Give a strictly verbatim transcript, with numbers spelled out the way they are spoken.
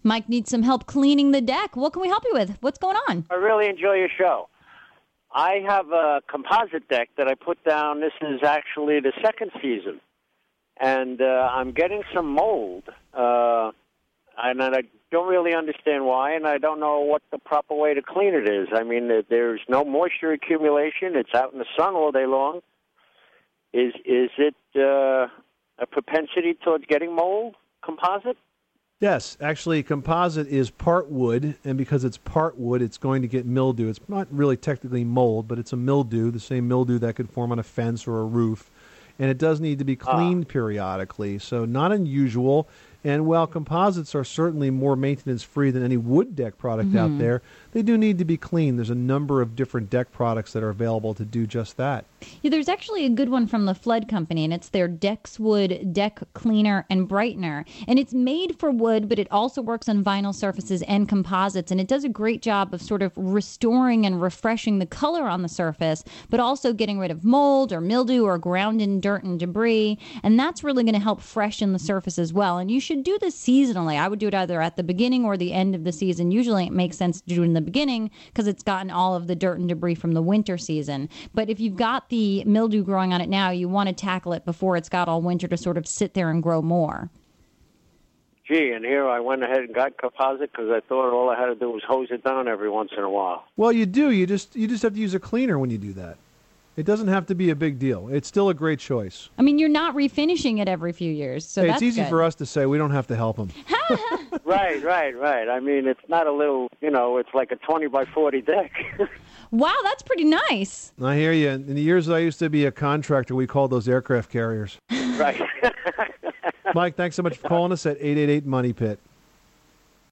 Mike needs some help cleaning the deck. What can we help you with? What's going on? I really enjoy your show. I have a composite deck that I put down. This is actually the second season. And uh, I'm getting some mold. Uh, and I don't really understand why, and I don't know what the proper way to clean it is. I mean, there's no moisture accumulation. It's out in the sun all day long. Is, is it uh, a propensity towards getting mold, composite? Yes, actually, composite is part wood, and because it's part wood, it's going to get mildew. It's not really technically mold, but it's a mildew, the same mildew that could form on a fence or a roof, and it does need to be cleaned ah. periodically, so not unusual. And while composites are certainly more maintenance-free than any wood deck product mm-hmm. out there, they do need to be cleaned. There's a number of different deck products that are available to do just that. Yeah, there's actually a good one from the Flood Company, and it's their Dexwood Deck Cleaner and Brightener. And it's made for wood, but it also works on vinyl surfaces and composites, and it does a great job of sort of restoring and refreshing the color on the surface, but also getting rid of mold or mildew or ground-in dirt and debris. And that's really going to help freshen the surface as well. And you should should do this seasonally. I would do it either at the beginning or the end of the season. Usually it makes sense to do it in the beginning because it's gotten all of the dirt and debris from the winter season. But if you've got the mildew growing on it now, you want to tackle it before it's got all winter to sort of sit there and grow more. Gee, and here I went ahead and got composite because I thought all I had to do was hose it down every once in a while. Well, you do. You just you just have to use a cleaner when you do that. It doesn't have to be a big deal. It's still a great choice. I mean, you're not refinishing it every few years, so hey, that's it's easy good. for us to say. We don't have to help them. Right, right, right. I mean, it's not a little, you know, it's like a twenty by forty deck. Wow, that's pretty nice. I hear you. In the years I used to be a contractor, we called those aircraft carriers. Right. Mike, thanks so much for calling us at eight eight eight Money Pit.